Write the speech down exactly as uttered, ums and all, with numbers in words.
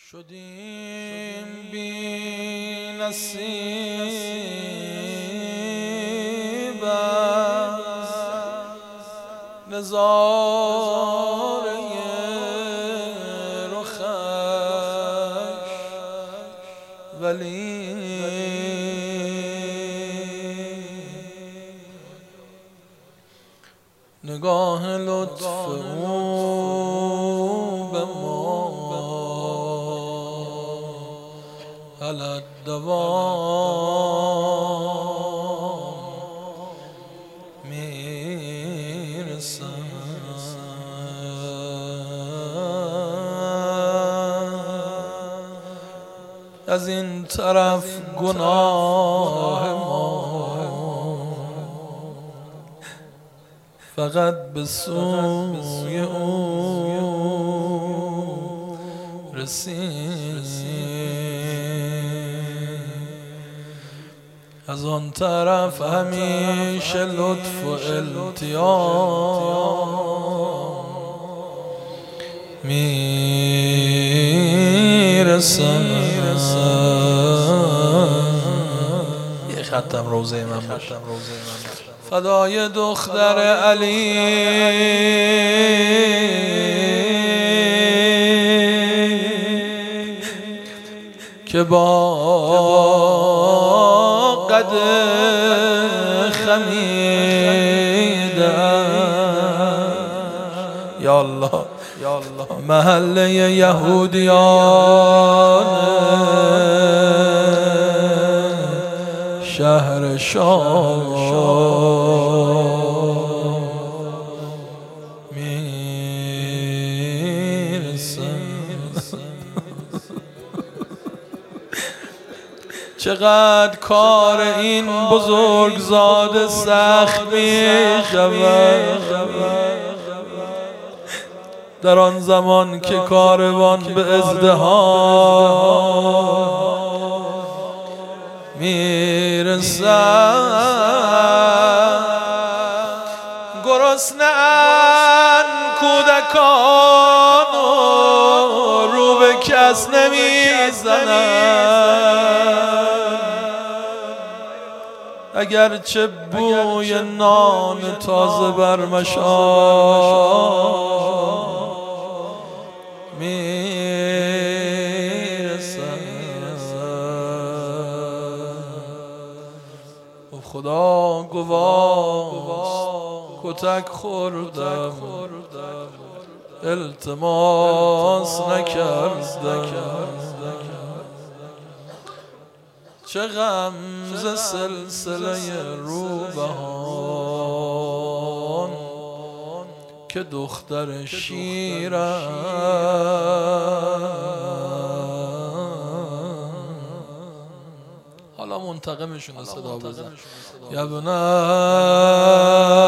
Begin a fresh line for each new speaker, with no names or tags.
شدیم بی نصیب از نظاره رخش، ولی نگاه لطف او به ما على الدوام میرسد. از این طرف گناه ما فقط به سوی او رسید، از آن طرف همیشه لطف و التیام میرسد. یه ختم روزه من باشه، فدای دختر علی که با قد خمیده یا الله محله یهودیان شهر شام میرسد. چقدر کار این بزرگزاده سخت می شود در آن زمان که کاروان به ازدحام میرسد. گرسنه‌اند کودکان و رو به کس نمیزنند، اگرچه بوی نان تازه بر مشام میرسد. خدا گواست کتک خوردم، التماس نکردم، چه غم ز سلسله روبهان که دختر شیرم حالا منتقمشون صدا بزن. یا بنا